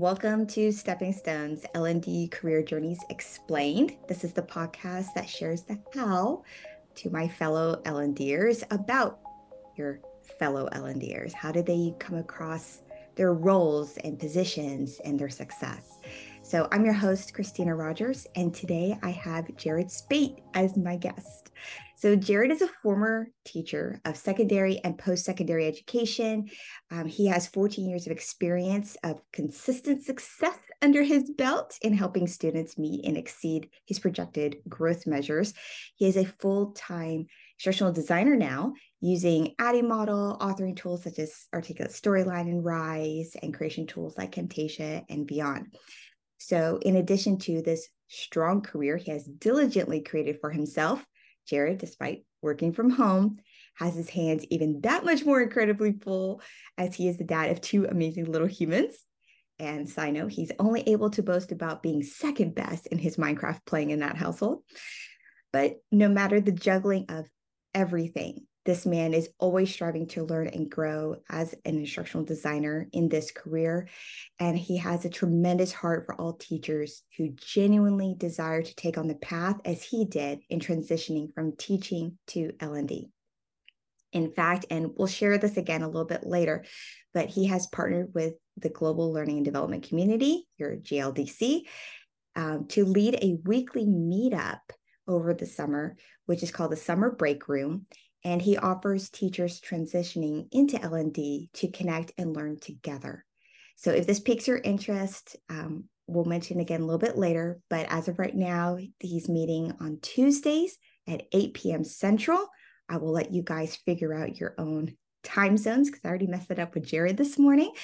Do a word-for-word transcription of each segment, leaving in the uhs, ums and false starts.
Welcome to Stepping Stones, L and D Career Journeys Explained. This is the podcast that shares the how to my fellow L and Ders about your fellow L and Ders. How did they come across their roles and positions and their success? So I'm your host, Christina Rogers, and today I have Jared Spate as my guest. So Jared is a former teacher of secondary and post-secondary education. Um, he has fourteen years of experience of consistent success under his belt in helping students meet and exceed his projected growth measures. He is a full-time instructional designer now, using A D D I model, authoring tools such as Articulate Storyline and Rise, and creation tools like Camtasia and beyond. So in addition to this strong career he has diligently created for himself, Jared, despite working from home, has his hands even that much more incredibly full, as he is the dad of two amazing little humans. And side note, he's only able to boast about being second best in his Minecraft playing in that household. But no matter the juggling of everything, this man is always striving to learn and grow as an instructional designer in this career. And he has a tremendous heart for all teachers who genuinely desire to take on the path as he did in transitioning from teaching to L and D. In fact, and we'll share this again a little bit later, but he has partnered with the Global Learning and Development Community, your G L D C, um, to lead a weekly meetup over the summer, which is called the Summer Break Room. And he offers teachers transitioning into L and D to connect and learn together. So if this piques your interest, um, we'll mention again a little bit later, but as of right now, he's meeting on Tuesdays at eight p.m. Central. I will let you guys figure out your own time zones because I already messed it up with Jared this morning.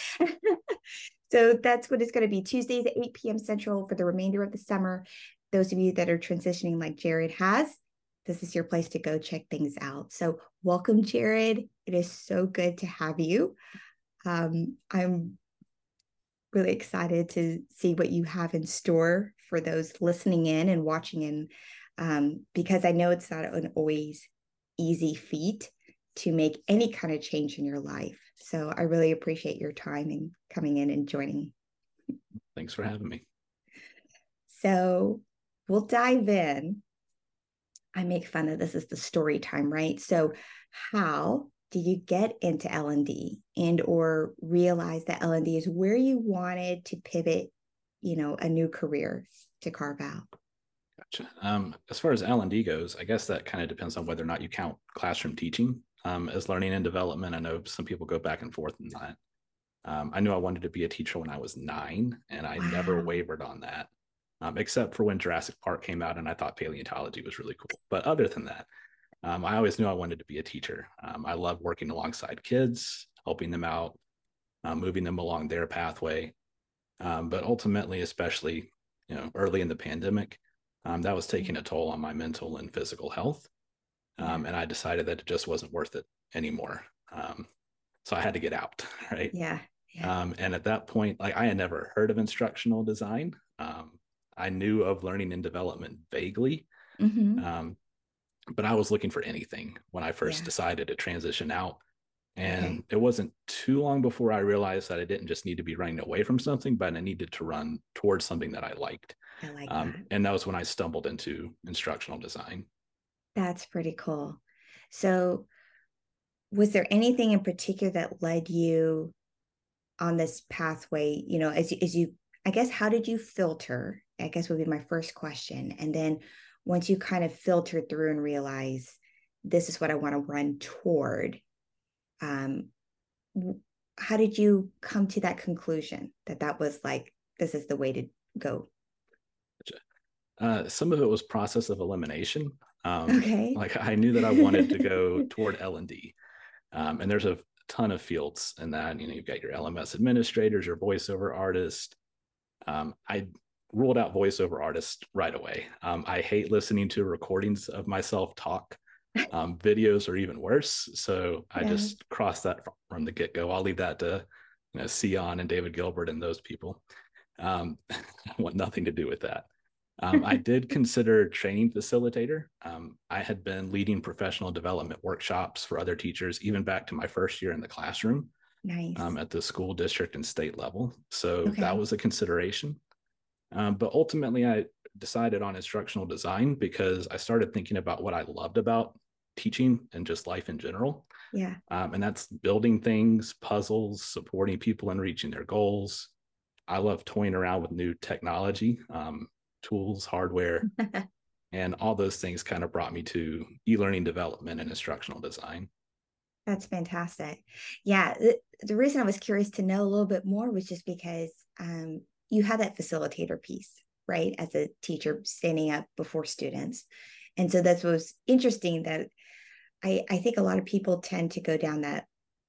So that's what it's going to be, Tuesdays at eight p.m. Central for the remainder of the summer. Those of you that are transitioning like Jared has, this is your place to go check things out. So welcome, Jared. It is so good to have you. Um, I'm really excited to see what you have in store for those listening in and watching in, um, because I know it's not an always easy feat to make any kind of change in your life. So I really appreciate your time and coming in and joining. Thanks for having me. So we'll dive in. I make fun of this as the story time, right? So how did you get into L and D and or realize that L and D is where you wanted to pivot, you know, a new career to carve out? Gotcha. Um, as far as L and D goes, I guess that kind of depends on whether or not you count classroom teaching um, as learning and development. I know some people go back and forth in that. Um, I knew I wanted to be a teacher when I was nine, and I Wow. never wavered on that. Um, except for when Jurassic Park came out and I thought paleontology was really cool. But other than that, um, I always knew I wanted to be a teacher. Um, I love working alongside kids, helping them out, uh, moving them along their pathway. Um, but ultimately, especially you know, early in the pandemic, um, that was taking a toll on my mental and physical health. Um, and I decided that it just wasn't worth it anymore. Um, so I had to get out, right? Yeah. yeah. Um, and at that point, like I had never heard of instructional design. Um, I knew of learning and development vaguely, Mm-hmm. um, but I was looking for anything when I first Yeah. decided to transition out. And Okay. it wasn't too long before I realized that I didn't just need to be running away from something, but I needed to run towards something that I liked. I like Um, that. and that was when I stumbled into instructional design. That's pretty cool. So was there anything in particular that led you on this pathway, you know, as, as you, I guess, how did you filter, I guess would be my first question. And then once you kind of filtered through and realize this is what I want to run toward, um, how did you come to that conclusion that that was like, this is the way to go? Uh, some of it was process of elimination. Um, Okay. like I knew that I wanted to go toward L and D. Um, and there's a ton of fields in that. You know, you've got your L M S administrators, your voiceover artist. Um, I ruled out voiceover artist right away. Um, I hate listening to recordings of myself talk. Um, videos are even worse. So I Yeah. just crossed that from the get-go. I'll leave that to you know, Sion and David Gilbert and those people. Um, I want nothing to do with that. Um, I did consider training facilitator. Um, I had been leading professional development workshops for other teachers, even back to my first year in the classroom. Nice. um, at the school district and state level. So Okay. that was a consideration. Um, but ultimately, I decided on instructional design because I started thinking about what I loved about teaching and just life in general. Yeah. Um, and that's building things, puzzles, supporting people in reaching their goals. I love toying around with new technology, um, tools, hardware, and all those things kind of brought me to e-learning development and instructional design. That's fantastic. Yeah. The, the reason I was curious to know a little bit more was just because um, you had that facilitator piece, right? As a teacher standing up before students. And so that was interesting that I, I think a lot of people tend to go down that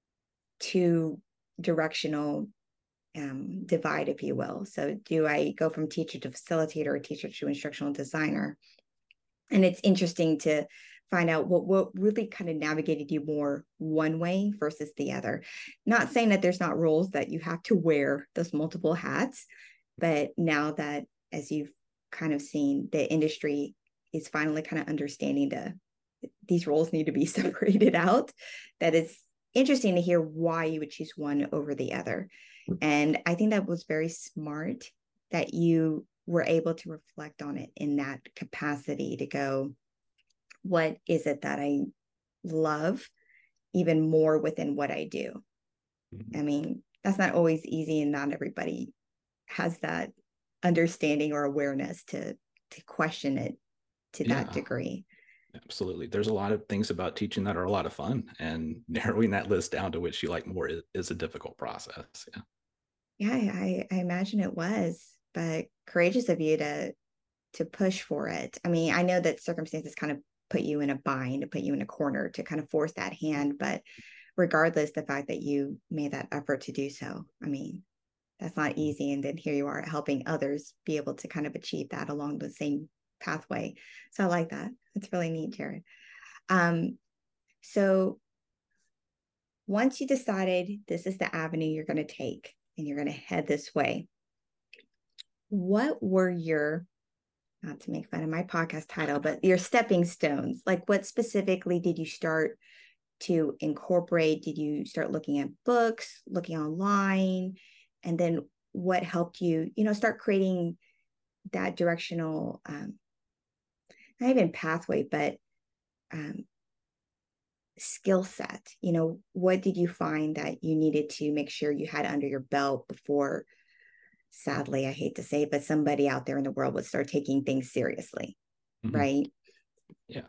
two directional um, divide, if you will. So do I go from teacher to facilitator or teacher to instructional designer? And it's interesting to find out what, what really kind of navigated you more one way versus the other. Not saying that there's not rules that you have to wear those multiple hats, but now that as you've kind of seen, the industry is finally kind of understanding the these roles need to be separated out, that it's interesting to hear why you would choose one over the other. And I think that was very smart that you were able to reflect on it in that capacity to go, what is it that I love even more within what I do? Mm-hmm. I mean, that's not always easy, and not everybody has that understanding or awareness to to question it to yeah. that degree. Absolutely. There's a lot of things about teaching that are a lot of fun, and narrowing that list down to which you like more is, is a difficult process. Yeah. Yeah, I, I imagine it was, but courageous of you to to push for it. I mean, I know that circumstances kind of put you in a bind, to put you in a corner, to kind of force that hand, but regardless, the fact that you made that effort to do so, I mean, that's not easy. And then here you are helping others be able to kind of achieve that along the same pathway. So I like that. It's really neat, Jared. Um, so once you decided this is the avenue you're going to take and you're going to head this way, what were your, not to make fun of my podcast title, but your stepping stones? Like, what specifically did you start to incorporate? Did you start looking at books, looking online? And then what helped you, you know, start creating that directional, um, not even pathway, but um, skill set? You know, what did you find that you needed to make sure you had under your belt before, sadly, I hate to say it, but somebody out there in the world would start taking things seriously, mm-hmm. right? Yeah.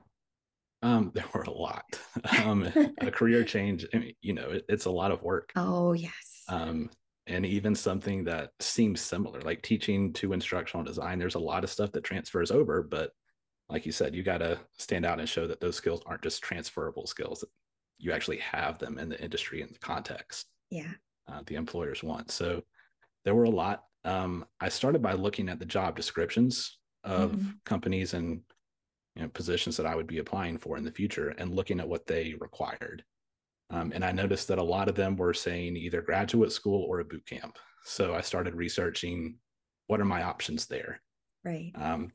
Um, there were a lot. Um, a career change, I mean, you know, it, it's a lot of work. Oh, yes. Um, and even something that seems similar, like teaching to instructional design, there's a lot of stuff that transfers over, but like you said, you got to stand out and show that those skills aren't just transferable skills, that you actually have them in the industry and the context yeah. uh, the employers want. So there were a lot. Um, I started by looking at the job descriptions of mm-hmm. companies and you know, positions that I would be applying for in the future, and looking at what they required. Um, and I noticed that a lot of them were saying either graduate school or a boot camp. So I started researching what are my options there. Right. Um,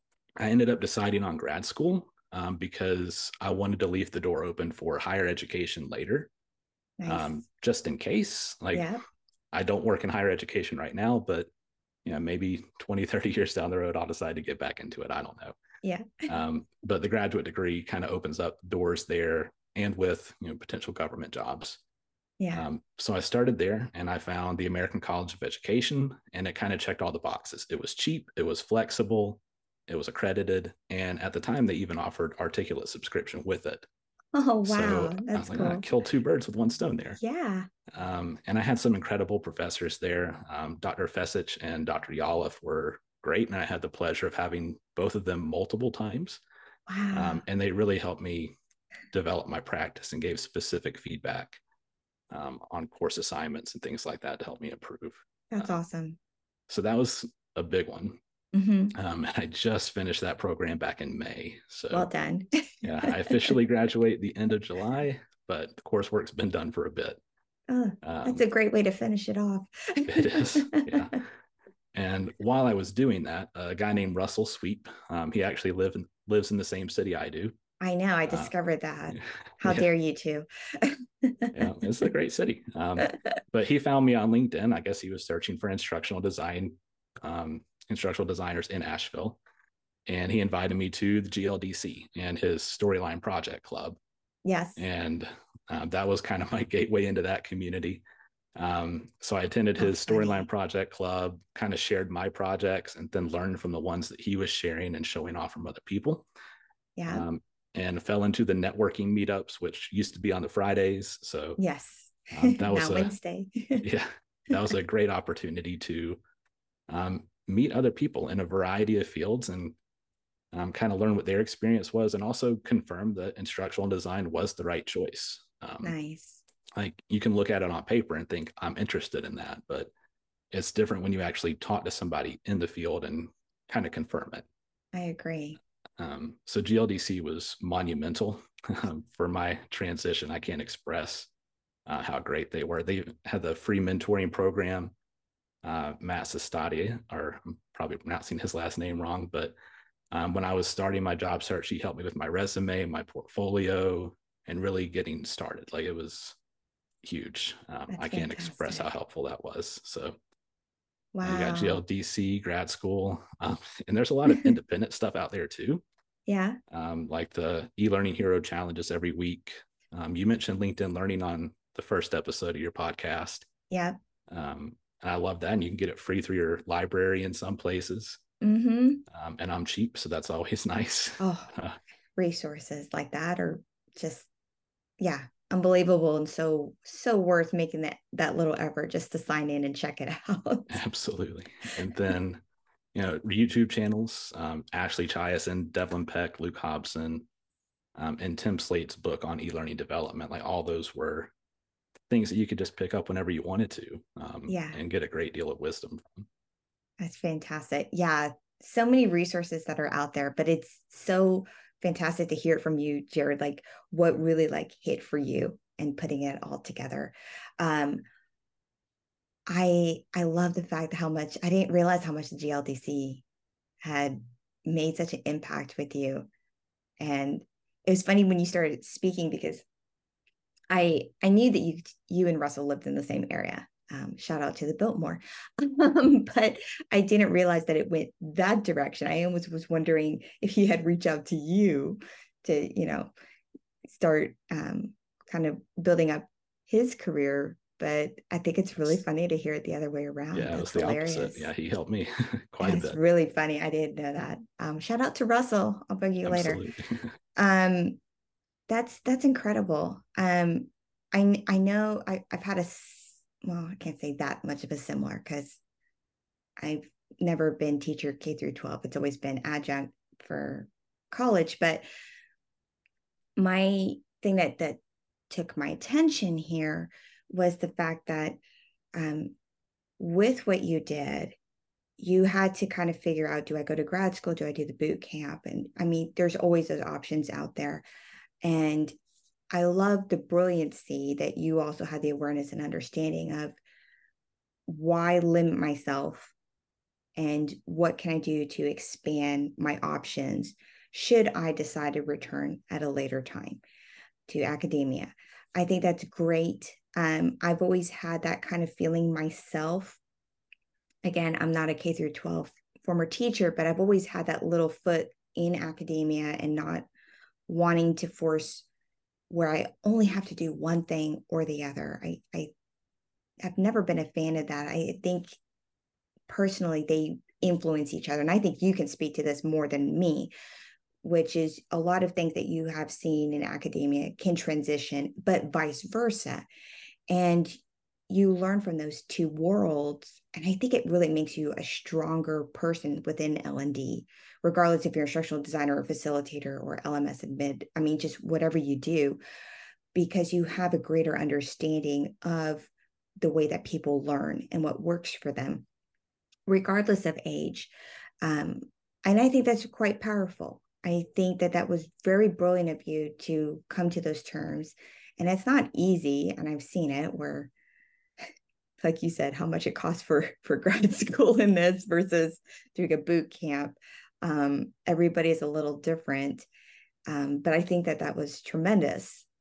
I ended up deciding on grad school um, because I wanted to leave the door open for higher education later, nice. um, just in case. Like, yeah. I don't work in higher education right now, but you know, maybe twenty, thirty years down the road, I'll decide to get back into it. I don't know. Yeah. um, but the graduate degree kind of opens up doors there, and with you know potential government jobs. Yeah. Um, so I started there, and I found the American College of Education, and it kind of checked all the boxes. It was cheap, it was flexible, it was accredited, and at the time they even offered articulate subscription with it. Oh, wow. So that's I was like, cool. oh, kill two birds with one stone there. Yeah. Um, and I had some incredible professors there. Um, Doctor Fesich and Doctor Yaloff were great, and I had the pleasure of having both of them multiple times. Wow. Um, and they really helped me develop my practice and gave specific feedback um, on course assignments and things like that to help me improve. That's um, awesome. So that was a big one. Mm-hmm. Um, and I just finished that program back in May. So well done. yeah, I officially graduate the end of July, but the coursework's been done for a bit. Oh, that's um, a great way to finish it off. It is, yeah. And while I was doing that, a guy named Russell Sweep, um, he actually live in, lives in the same city I do. I know. I discovered uh, that. How yeah. dare you two? Yeah, it's a great city. Um, but he found me on LinkedIn. I guess he was searching for instructional design, um, instructional designers in Asheville. And he invited me to the G L D C and his Storyline Project Club. Yes. And um, that was kind of my gateway into that community. Um, so I attended Oh, his Storyline funny. Project Club, kind of shared my projects, and then learned from the ones that he was sharing and showing off from other people. Yeah. Um, and fell into the networking meetups, which used to be on the Fridays. So Yes. um, that was Now a Wednesday. yeah, that was a great opportunity to um, meet other people in a variety of fields and um, kind of learn what their experience was, and also confirm that instructional design was the right choice. Um, Nice. like you can look at it on paper and think I'm interested in that, but it's different when you actually talk to somebody in the field and kind of confirm it. I agree. Um, so G L D C was monumental um, for my transition. I can't express uh, how great they were. They had the free mentoring program. Uh, Matt Sestati, or I'm probably pronouncing his last name wrong, but um, when I was starting my job search, he helped me with my resume, my portfolio, and really getting started. Like it was huge. Um, That's I can't express how fantastic. helpful that was. So uh, you got Wow. G L D C, grad school, um, and there's a lot of independent stuff out there too, Yeah. um, like the e-learning hero challenges every week. Um, you mentioned LinkedIn Learning on the first episode of your podcast. Yeah. Um, and I love that. And you can get it free through your library in some places. Mm-hmm. Um, and I'm cheap, so that's always nice. Oh, Uh, resources like that are just, yeah, unbelievable and so so worth making that that little effort just to sign in and check it out. absolutely. And then, you know, YouTube channels, um, Ashley Chiason, Devlin Peck, Luke Hobson, um, and Tim Slate's book on e-learning development. Like all those were things that you could just pick up whenever you wanted to, um, Yeah, and get a great deal of wisdom from. that's fantastic. Yeah, so many resources that are out there, but it's so fantastic to hear it from you, Jared, like what really like hit for you and putting it all together. Um, I I love the fact how much I didn't realize how much the G L D C had made such an impact with you. And it was funny when you started speaking because I I knew that you you and Russell lived in the same area. Um, shout out to the Biltmore, um, but I didn't realize that it went that direction. I almost was wondering if he had reached out to you to, you know, start um, kind of building up his career. But I think it's really funny to hear it the other way around. Yeah, it was That's the opposite. hilarious. Yeah, he helped me quite a That's bit. really funny. I didn't know that. Um, shout out to Russell. I'll bug you later. Absolutely. Um, that's that's incredible. Um, I I know I, I've had a well, I can't say that much of a similar because I've never been teacher K through twelve. It's always been adjunct for college. But my thing that that took my attention here was the fact that um, with what you did, you had to kind of figure out, do I go to grad school? Do I do the boot camp? And I mean, there's always those options out there. And I love the brilliancy that you also had the awareness and understanding of why limit myself and what can I do to expand my options should I decide to return at a later time to academia. I think that's great. Um, I've always had that kind of feeling myself. Again, I'm not a K through twelve former teacher, but I've always had that little foot in academia and not wanting to force where I only have to do one thing or the other. I, I have never been a fan of that. I think personally they influence each other. And I think you can speak to this more than me, which is a lot of things that you have seen in academia can transition, but vice versa. And you learn from those two worlds. And I think it really makes you a stronger person within L and D, regardless if you're an instructional designer or facilitator or L M S admit. I mean, just whatever you do, because you have a greater understanding of the way that people learn and what works for them, regardless of age. Um, and I think that's quite powerful. I think that that was very brilliant of you to come to those terms. And it's not easy. And I've seen it where, like you said, how much it costs for, for grad school in this versus doing a boot camp. Um, everybody is a little different. Um, but I think that that was tremendous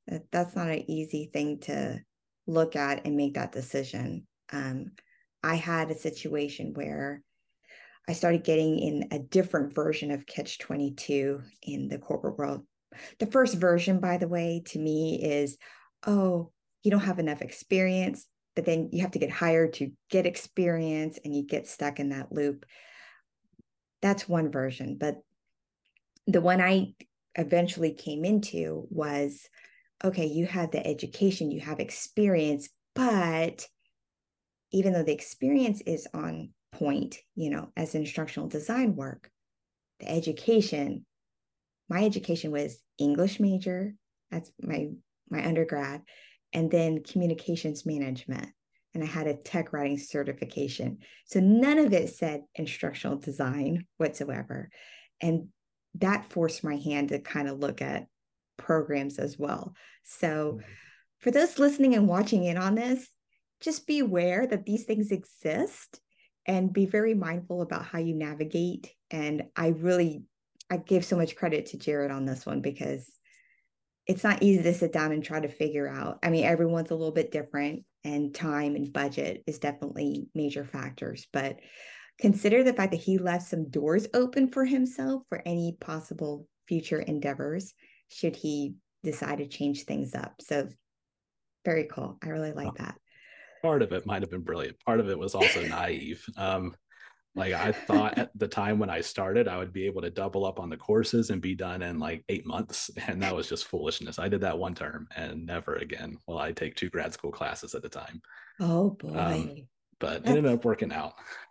That, that's not an easy thing to look at and make that decision. Um, I had a situation where I started getting in a different version of catch twenty-two in the corporate world. The first version, by the way, to me is, oh, you don't have enough experience, but then you have to get hired to get experience and you get stuck in that loop. That's one version. But the one I eventually came into was, okay, you have the education, you have experience, but even though the experience is on point, you know, as instructional design work, the education, my education was English major, that's my my undergrad, and then communications management. And I had a tech writing certification. So none of it said instructional design whatsoever. And that forced my hand to kind of look at programs as well. So for those listening and watching in on this, just be aware that these things exist and be very mindful about how you navigate. And I really, I give so much credit to Jared on this one because it's not easy to sit down and try to figure out. I mean, everyone's a little bit different, and time and budget is definitely major factors, but consider the fact that he left some doors open for himself for any possible future endeavors should he decide to change things up. So very cool. I really like that. Part of it might have been brilliant. Part of it was also naive. Um, like I thought at the time when I started, I would be able to double up on the courses and be done in like eight months. And that was just foolishness. I did that one term and never again will I take two grad school classes at a time. Oh boy. Um, but that's, it ended up working out.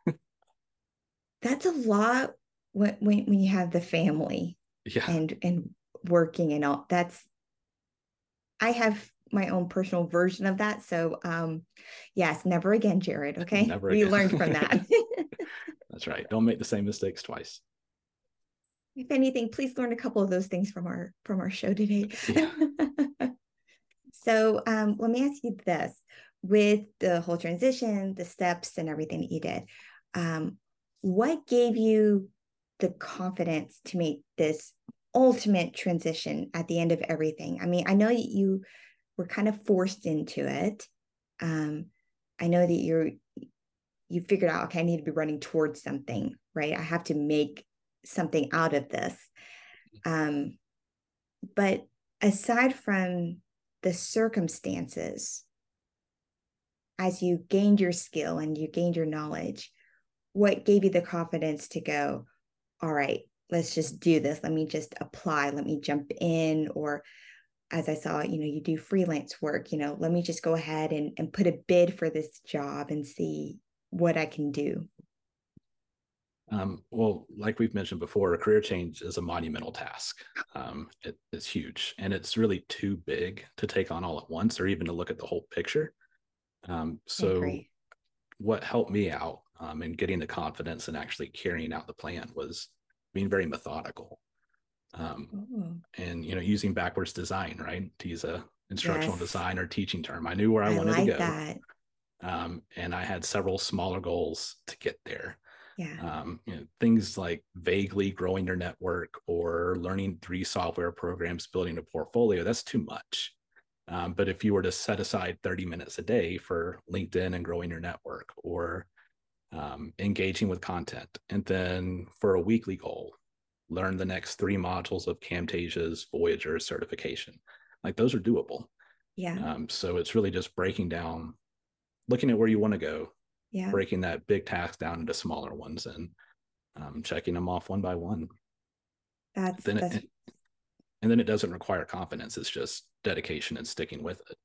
That's a lot when, when, when you have the family yeah. and, and working and all. That's, I have my own personal version of that. So um, yes, never again, Jared. Okay. Never we again. learned from that. That's right. Don't make the same mistakes twice. If anything, please learn a couple of those things from our from our show today. Yeah. So um, let me ask you this: with the whole transition, the steps, and everything that you did, um, what gave you the confidence to make this ultimate transition at the end of everything? I mean, I know you were kind of forced into it. Um, I know that you're you figured out, okay, I need to be running towards something, right? I have to make something out of this. Um, but aside from the circumstances, as you gained your skill and you gained your knowledge, what gave you the confidence to go, all right, let's just do this. Let me just apply. Let me jump in. Or as I saw, you know, you do freelance work, you know, let me just go ahead and, and put a bid for this job and see what I can do. Um, well, like we've mentioned before, a career change is a monumental task. Um, it, it's huge, and it's really too big to take on all at once or even to look at the whole picture. Um, so what helped me out um, in getting the confidence and actually carrying out the plan was being very methodical. Um, and, you know, using backwards design, right? To use a instructional yes. design or teaching term. I knew where I, I wanted like to go. That. Um, and I had several smaller goals to get there. Yeah. Um, you know, things like vaguely growing your network or learning three software programs, building a portfolio, that's too much. Um, but if you were to set aside thirty minutes a day for LinkedIn and growing your network, or um, engaging with content, and then for a weekly goal, learn the next three modules of Camtasia's Voyager certification, like those are doable. Yeah. Um, so it's really just breaking down, looking at where you want to go, yeah. breaking that big task down into smaller ones and um, checking them off one by one. That's, then that's... It, and then it doesn't require confidence. It's just dedication and sticking with it.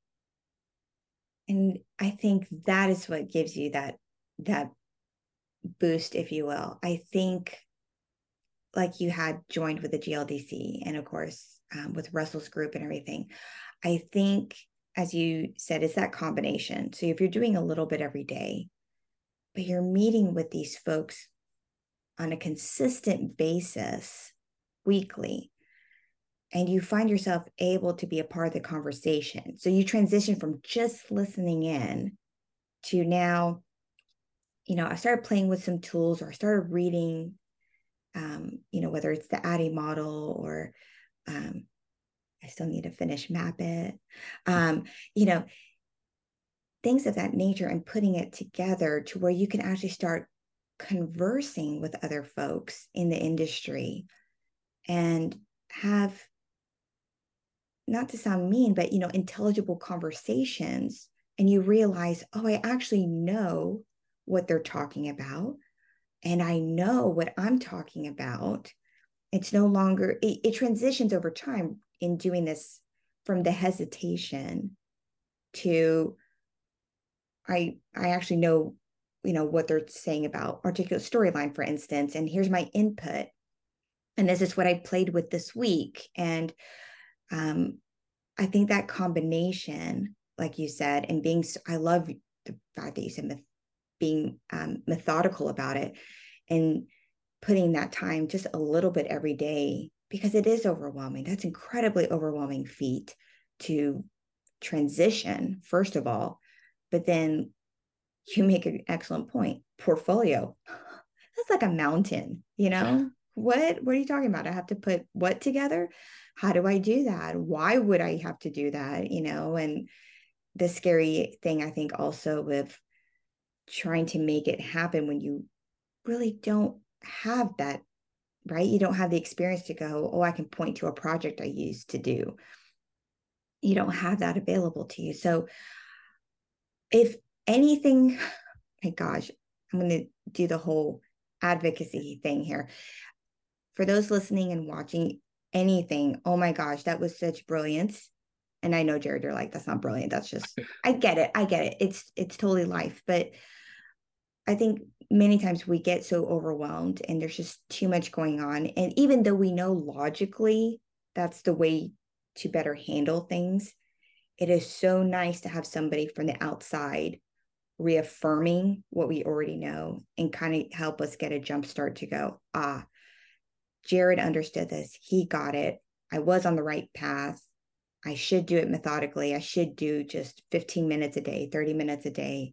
And I think that is what gives you that, that boost, if you will. I think like you had joined with the G L D C and of course um, with Russell's group and everything. I think, as you said, it's that combination. So if you're doing a little bit every day, but you're meeting with these folks on a consistent basis weekly, and you find yourself able to be a part of the conversation. So you transition from just listening in to now, you know, I started playing with some tools or I started reading, um, you know, whether it's the A D D I model or um, I still need to finish map it. Um, you know, things of that nature, and putting it together to where you can actually start conversing with other folks in the industry and have, not to sound mean, but, you know, intelligible conversations. And you realize, oh, I actually know what they're talking about. And I know what I'm talking about. It's no longer, it, it transitions over time in doing this from the hesitation to, I, I actually know, you know, what they're saying about particular storyline, for instance, and here's my input. And this is what I played with this week. And um, I think that combination, like you said, and being, I love the fact that you said myth, being um, methodical about it and putting that time just a little bit every day, because it is overwhelming. That's incredibly overwhelming feat to transition, first of all, but then you make an excellent point. Portfolio, that's like a mountain, you know? What, what are you talking about? I have to put what together? How do I do that? Why would I have to do that? You know, and the scary thing, I think, also with trying to make it happen when you really don't have that, right? You don't have the experience to go, oh, I can point to a project I used to do. You don't have that available to you. So if anything, my gosh, I'm going to do the whole advocacy thing here. For those listening and watching anything, oh my gosh, that was such brilliance. And I know, Jared, you're like, that's not brilliant. That's just, I get it. I get it. It's, it's totally life. But I think many times we get so overwhelmed and there's just too much going on. And even though we know logically that's the way to better handle things, it is so nice to have somebody from the outside reaffirming what we already know and kind of help us get a jump start to go, ah, Jared understood this. He got it. I was on the right path. I should do it methodically. I should do just fifteen minutes a day, thirty minutes a day.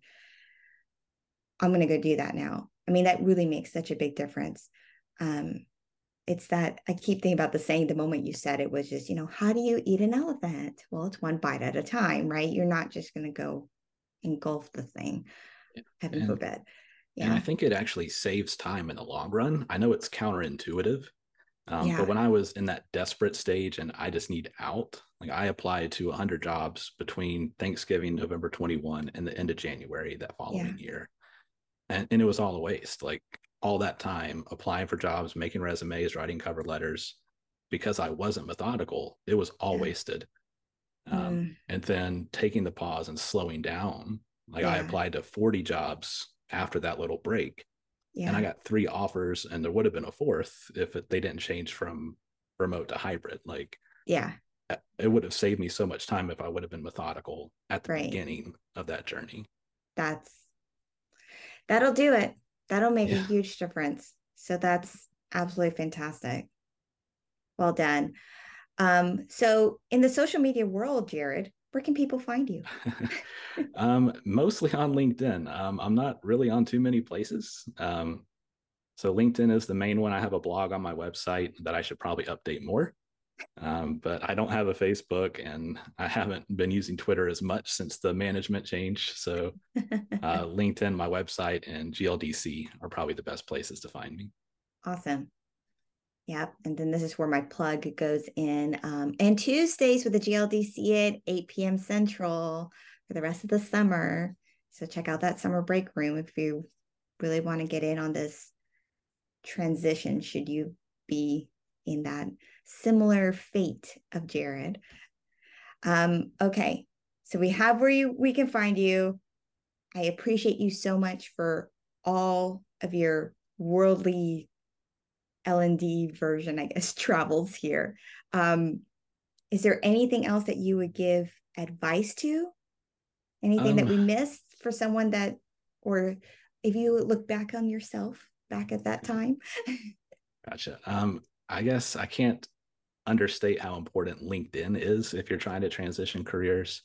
I'm going to go do that now. I mean, that really makes such a big difference. Um, it's that I keep thinking about the saying, the moment you said it was just, you know, how do you eat an elephant? Well, it's one bite at a time, right? You're not just going to go engulf the thing. Yeah. Heaven And, forbid. Yeah. And I think it actually saves time in the long run. I know it's counterintuitive, um, Yeah. but when I was in that desperate stage and I just need out, like I applied to one hundred jobs between Thanksgiving, November twenty-first, and the end of January that following yeah. year. And, and it was all a waste. Like all that time applying for jobs, making resumes, writing cover letters, because I wasn't methodical, it was all yeah. wasted. Um, mm. And then taking the pause and slowing down. Like yeah. I applied to forty jobs after that little break. Yeah. And I got three offers, and there would have been a fourth if it, they didn't change from remote to hybrid. Like, yeah, it would have saved me so much time if I would have been methodical at the right. beginning of that journey. That's, that'll do it. That'll make yeah. a huge difference. So that's absolutely fantastic. Well done. Um, so in the social media world, Jared, where can people find you? um, mostly on LinkedIn. Um, I'm not really on too many places. Um, so LinkedIn is the main one. I have a blog on my website that I should probably update more. Um, but I don't have a Facebook, and I haven't been using Twitter as much since the management change. So uh, LinkedIn, my website, and G L D C are probably the best places to find me. Awesome. Yep. And then this is where my plug goes in. Um, and Tuesdays with the G L D C at eight p.m. Central for the rest of the summer. So check out that summer break room if you really want to get in on this transition, should you be in that similar fate of Jared. Um, okay. So we have where you we can find you. I appreciate you so much for all of your worldly L and D version, I guess, travels here. Um, is there anything else that you would give advice to? Anything um, that we missed for someone that, or if you look back on yourself back at that time? Gotcha. Um, I guess I can't understate how important LinkedIn is if you're trying to transition careers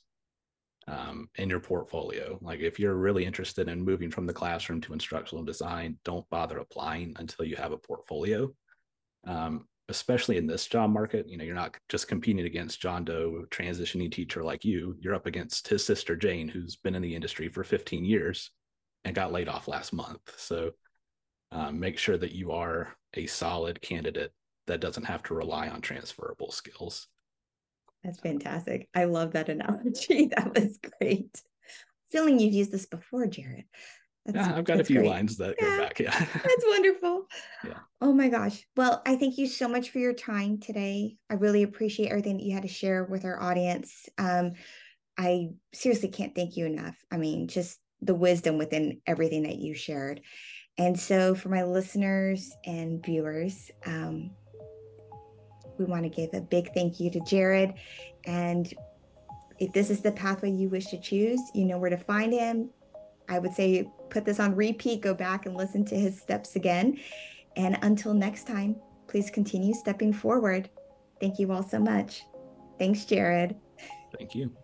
um, in your portfolio. Like if you're really interested in moving from the classroom to instructional design, don't bother applying until you have a portfolio. Um, especially in this job market, you know, you're not just competing against John Doe transitioning teacher like you. You're up against his sister Jane, who's been in the industry for fifteen years and got laid off last month. So um, make sure that you are a solid candidate that doesn't have to rely on transferable skills. That's fantastic. I love that analogy. That was great. Feeling you've used this before, Jared. That's, yeah, I've got a few great. lines that yeah, go back. Yeah, that's wonderful. Yeah. Oh my gosh. Well, I thank you so much for your time today. I really appreciate everything that you had to share with our audience. Um, I seriously can't thank you enough. I mean, just the wisdom within everything that you shared. And so for my listeners and viewers, um, we want to give a big thank you to Jared. And if this is the pathway you wish to choose, you know where to find him. I would say put this on repeat, go back and listen to his steps again. And until next time, please continue stepping forward. Thank you all so much. Thanks, Jared. Thank you.